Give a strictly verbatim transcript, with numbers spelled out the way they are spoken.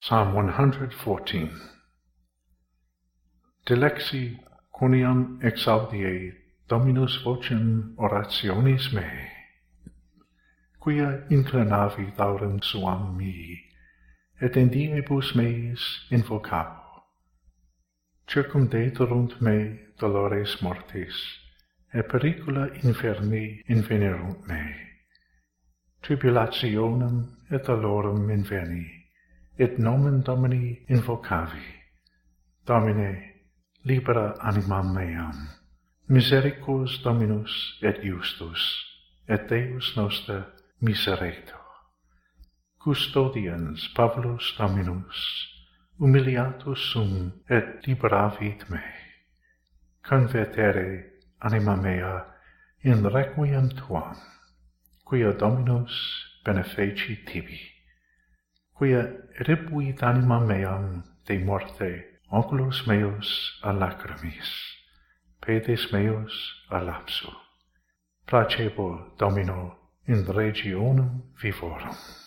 Psalm one fourteen. Dilexi quoniam exaudie Dominus vocem orationis mei, quia inclinavi laudem suam mihi, et in diebus meis invocabo. Circumdeturunt me dolores mortis, et pericula inferni invenerunt me. Tribulationem et dolorem inveni, et nomen Domini invocavi. Domine, libera animam meam. Misericors Dominus et justus, et Deus noster miseretur. Custodiens Pavlus Dominus, humiliatus sum et liberavit me. Convertere anima mea in requiem tuam, quia Dominus benefeci tibi, quia repuit anima meam de morte, oculos meus a lacrimis, pedes meus a lapsu. Placebo Domino in regionem vivorum.